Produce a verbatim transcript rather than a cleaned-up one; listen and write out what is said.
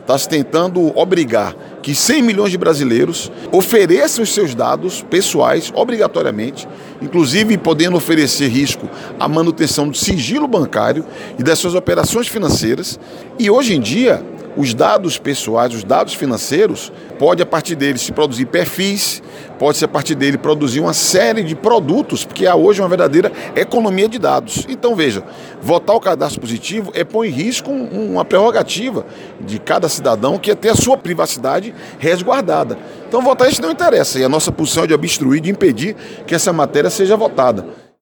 está se tentando obrigar que cem milhões de brasileiros ofereçam os seus dados pessoais obrigatoriamente, inclusive podendo oferecer risco à manutenção do sigilo bancário e das suas operações financeiras. E hoje em dia, os dados pessoais, os dados financeiros, pode a partir deles se produzir perfis, pode-se a partir dele produzir uma série de produtos, porque há hoje uma verdadeira economia de dados. Então veja, votar o cadastro positivo é pôr em risco uma prerrogativa de cada cidadão, que é ter a sua privacidade resguardada. Então votar isso não interessa, e a nossa posição é de obstruir, de impedir que essa matéria seja votada.